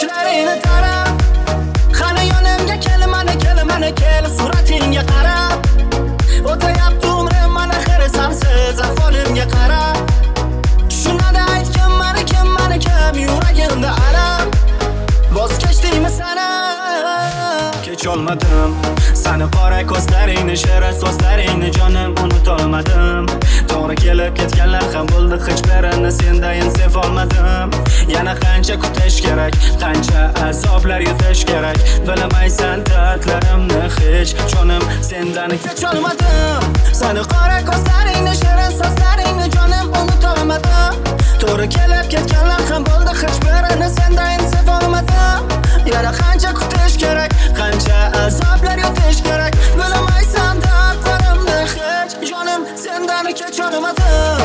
sochlaringni tarab, qani yonimga kel, mana kel, suratingga qarab. O'tayapti umrim mana xirisamsiz ahvolimga qarab. Shunada aytgin mani kim, yuragimda alam. Voz kechdingmi sana? Kecholmadim sani qora ko'zlaringni, shirin so'zlaringni jonim unutolmadim. To'g'ri kelib ketganlar ham bo'ldi, hech birini sendayin sevolmadim. Yana qancha kutish kerak, qancha azoblar yutish kerak. Bilmaysan dardlarimni hech, jonim sendan kecholmadim. Sani qora ko'zlaringni, shirin so'zlaringni jonim unutolmadim. To'g'ri kelib ketganlar ham bo'ldi, hech birini sendayin sevolmadim. Yana qancha kutish kerak, qancha azoblar yutish kerak. Bilmaysan dardlarimni hech, jonim sendan kecholmadim.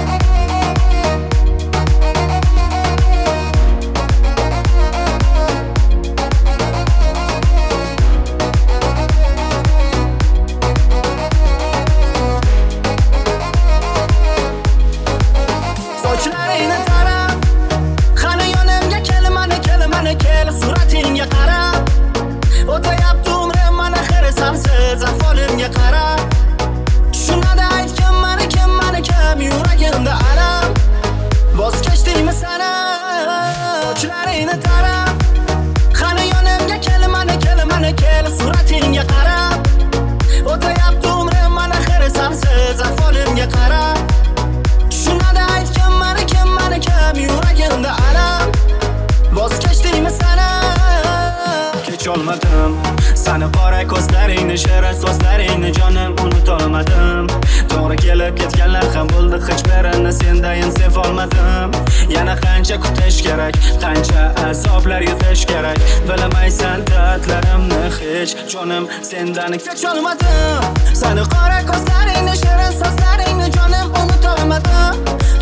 Sochlaringni tarab, qani yonimga kel, mana kel, suratingga qarab. O'tayapti umrim mana xirisamsiz ahvolimga qarab. Shunada aytgin mani kim, yuragimda alam. Voz kechdingmi sana? Sochlaringni tarab, qani yonimga kel, mana kel, suratingga qarab. O'tayapti umrim mana xirisamsiz ahvolimga qarab. Shunada aytgin mani kim, yuragimda alam. Voz kechdingmi sana? Kecholmadim sani qora ko'zlaringni, shirin so'zlaringni jonim unutolmadim. To'g'ri kelib ketganlar ham bo'ldi, hech birini sendayin sevolmadim. Yana qancha kutish kerak, qancha azoblar yutish kerak. Bilmaysan dardlarimni hech, jonim sendan kecholmadim. Sani qora ko'zlaringni, shirin so'zlaringni jonim unutolmadim.